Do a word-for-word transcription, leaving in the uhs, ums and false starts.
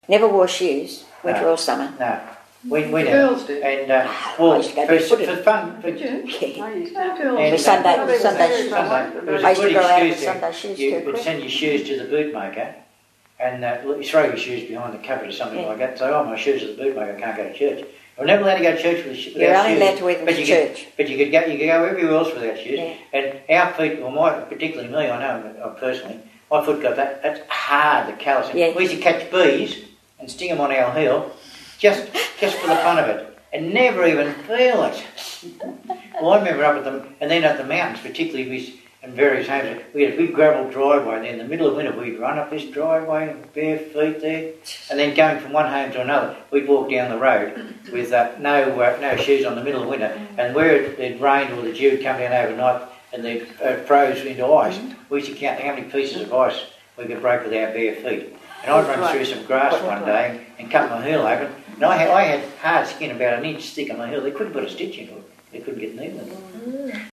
Never wore shoes, winter No. or summer. No. We, we The never. girls did. And, uh, I well, used to go for, barefooted. for fun, for, Did you? Yeah. I used to. Girls. And, The Sunday- Well, they were Sunday very shoes. well, Sunday, there was I a used to good go out in excuse there. Sunday shoes You too, would quick. send your shoes to the bootmaker, and uh, you throw your shoes behind the cupboard or something Yeah. like that. So, oh, my shoes are the bootmaker, I can't go to church. We're never allowed to go to church with without You're only shoes. allowed to wear them but to you church. Could, but you could go, you could go everywhere else without shoes. Yeah. And our feet, well, my, particularly me, I know uh, personally, my foot got that. That's hard, the callousing. Yeah. We used to catch bees and sting them on our heel, just just for the fun of it, and never even feel it. Well, I remember up at the, and then at the mountains, particularly, we, in various homes, we had a big gravel driveway, and in the middle of winter we'd run up this driveway, bare feet there, and then going from one home to another, we'd walk down the road with uh, no uh, no shoes on the middle of winter, and where it, it rained or the dew would come down overnight and they uh, froze into ice, we used to count how many pieces of ice we could break with our bare feet. And I'd run through some grass one day and, and cut my heel open, and I had, I had hard skin about an inch thick on my heel. They couldn't put a stitch into it. They couldn't get needle in it.